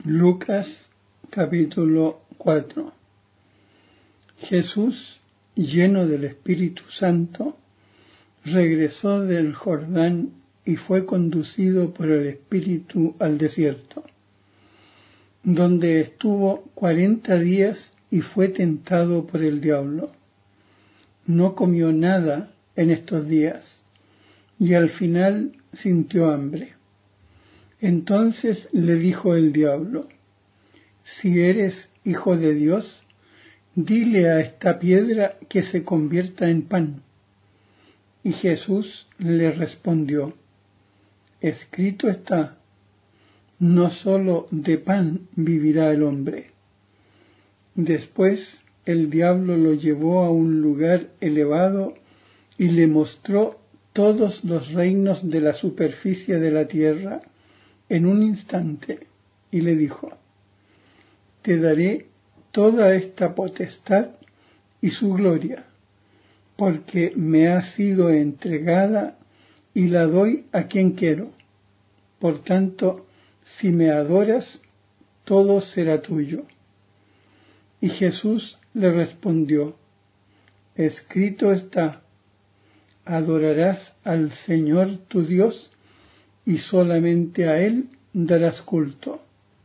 Lucas capítulo 4. Jesús, lleno del Espíritu Santo, regresó del Jordán y fue conducido por el Espíritu al desierto, donde estuvo 40 días y fue tentado por el diablo. No comió nada en estos días y al final sintió hambre. Entonces le dijo el diablo: si eres hijo de Dios, dile a esta piedra que se convierta en pan. Y Jesús le respondió: escrito está, no solo de pan vivirá el hombre. Después el diablo lo llevó a un lugar elevado y le mostró todos los reinos de la superficie de la tierra en un instante, y le dijo: te daré toda esta potestad y su gloria, porque me ha sido entregada y la doy a quien quiero. Por tanto, si me adoras, todo será tuyo. Y Jesús le respondió: escrito está, adorarás al Señor tu Dios y solamente a Él darás culto.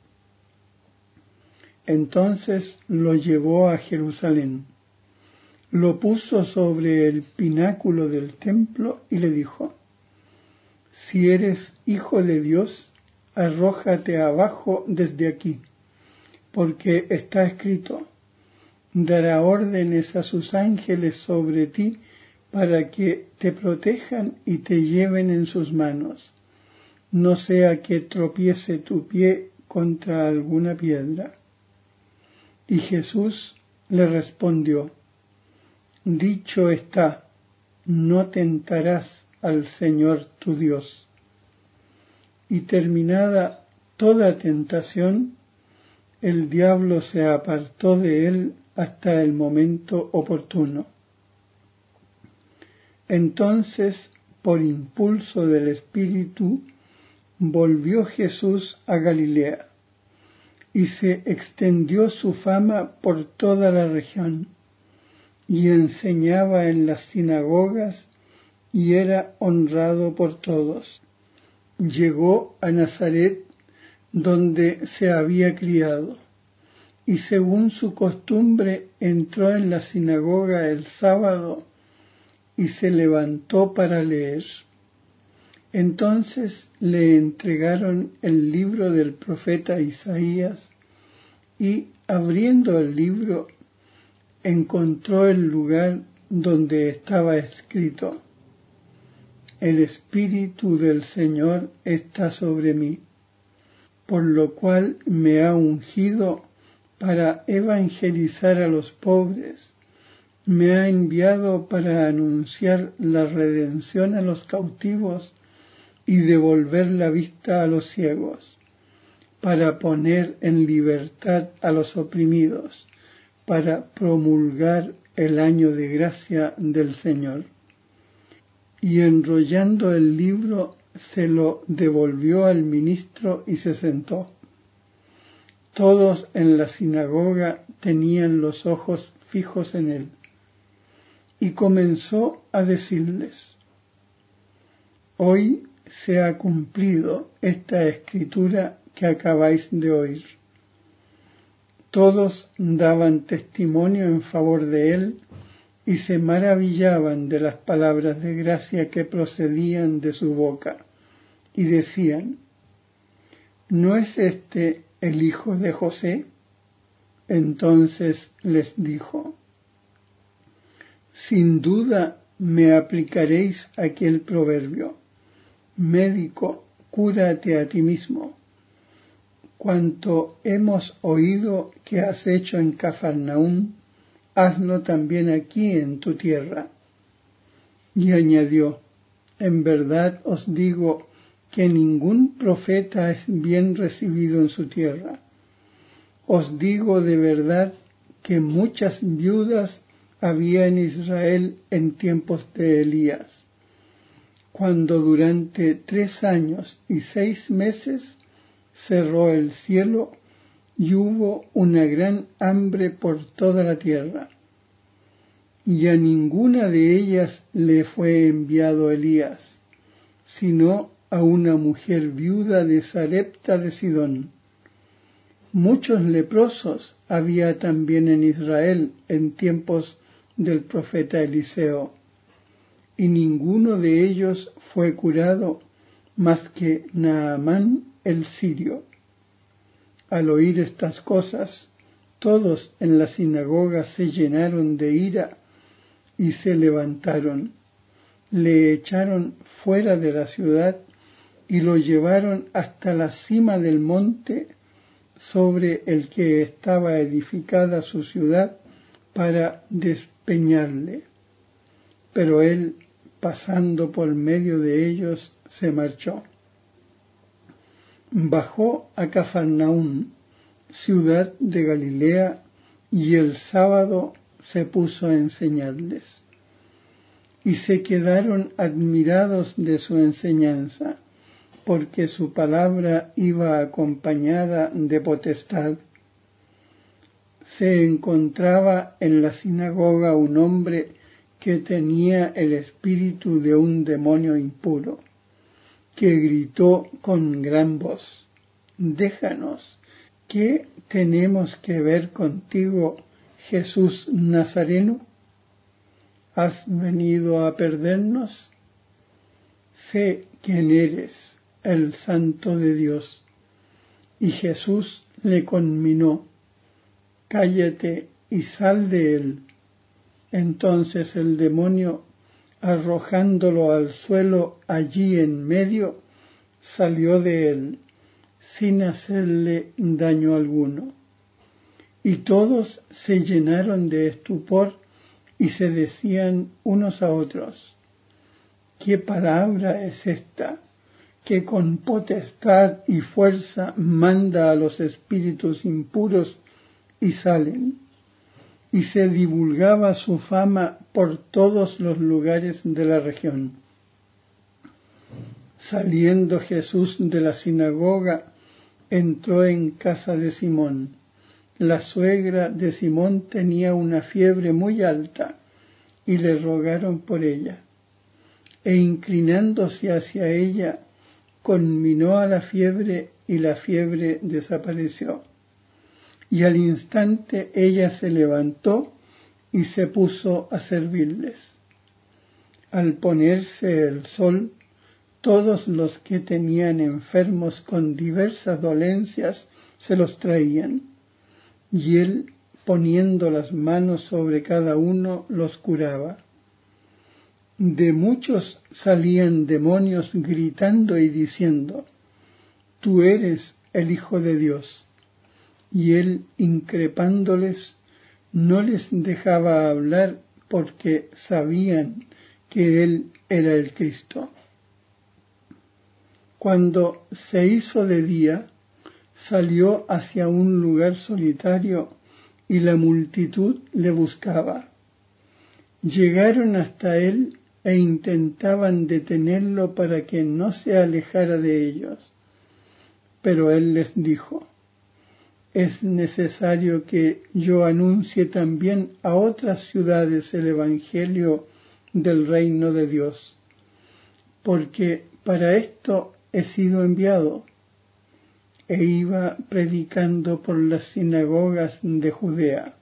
Entonces lo llevó a Jerusalén, lo puso sobre el pináculo del templo y le dijo: si eres hijo de Dios, arrójate abajo desde aquí, porque está escrito: dará órdenes a sus ángeles sobre ti para que te protejan y te lleven en sus manos, no sea que tropiece tu pie contra alguna piedra. Y Jesús le respondió: dicho está, no tentarás al Señor tu Dios. Y terminada toda tentación, el diablo se apartó de él hasta el momento oportuno. Entonces, por impulso del Espíritu, volvió Jesús a Galilea, y se extendió su fama por toda la región, y enseñaba en las sinagogas, y era honrado por todos. Llegó a Nazaret, donde se había criado, y según su costumbre entró en la sinagoga el sábado y se levantó para leer. Entonces le entregaron el libro del profeta Isaías, y abriendo el libro encontró el lugar donde estaba escrito: el Espíritu del Señor está sobre mí, por lo cual me ha ungido para evangelizar a los pobres, me ha enviado para anunciar la redención a los cautivos y devolver la vista a los ciegos, para poner en libertad a los oprimidos, para promulgar el año de gracia del Señor. Y enrollando el libro se lo devolvió al ministro y se sentó. Todos en la sinagoga tenían los ojos fijos en él, y comenzó a decirles: hoy se ha cumplido esta escritura que acabáis de oír. Todos daban testimonio en favor de él y se maravillaban de las palabras de gracia que procedían de su boca, y decían: ¿no es este el hijo de José? Entonces les dijo: sin duda me aplicaréis aquel proverbio: médico, cúrate a ti mismo. Cuanto hemos oído que has hecho en Cafarnaúm, hazlo también aquí en tu tierra. Y añadió: en verdad os digo que ningún profeta es bien recibido en su tierra. Os digo de verdad que muchas viudas había en Israel en tiempos de Elías, cuando durante 3 años y 6 meses cerró el cielo y hubo una gran hambre por toda la tierra. Y a ninguna de ellas le fue enviado Elías, sino a una mujer viuda de Sarepta de Sidón. Muchos leprosos había también en Israel en tiempos del profeta Eliseo, y ninguno de ellos fue curado más que Naamán el sirio. Al oír estas cosas, todos en la sinagoga se llenaron de ira y se levantaron, le echaron fuera de la ciudad y lo llevaron hasta la cima del monte sobre el que estaba edificada su ciudad para despeñarle. Pero él, pasando por medio de ellos, se marchó. Bajó a Cafarnaúm, ciudad de Galilea, y el sábado se puso a enseñarles. Y se quedaron admirados de su enseñanza, porque su palabra iba acompañada de potestad. Se encontraba en la sinagoga un hombre que tenía el espíritu de un demonio impuro, que gritó con gran voz: «Déjanos, ¿qué tenemos que ver contigo, Jesús Nazareno? ¿Has venido a perdernos? Sé quién eres, el Santo de Dios». Y Jesús le conminó: «Cállate y sal de él». Entonces el demonio, arrojándolo al suelo allí en medio, salió de él, sin hacerle daño alguno. Y todos se llenaron de estupor y se decían unos a otros: «¿Qué palabra es esta, que con potestad y fuerza manda a los espíritus impuros y salen?» Y se divulgaba su fama por todos los lugares de la región. Saliendo Jesús de la sinagoga, entró en casa de Simón. La suegra de Simón tenía una fiebre muy alta, y le rogaron por ella. E inclinándose hacia ella, conminó a la fiebre, y la fiebre desapareció. Y al instante ella se levantó y se puso a servirles. Al ponerse el sol, todos los que tenían enfermos con diversas dolencias se los traían, y él, poniendo las manos sobre cada uno, los curaba. De muchos salían demonios gritando y diciendo: «Tú eres el Hijo de Dios». Y él, increpándoles, no les dejaba hablar, porque sabían que él era el Cristo. Cuando se hizo de día, salió hacia un lugar solitario, y la multitud le buscaba. Llegaron hasta él e intentaban detenerlo para que no se alejara de ellos. Pero él les dijo: «Es necesario que yo anuncie también a otras ciudades el Evangelio del reino de Dios, porque para esto he sido enviado». E iba predicando por las sinagogas de Judea.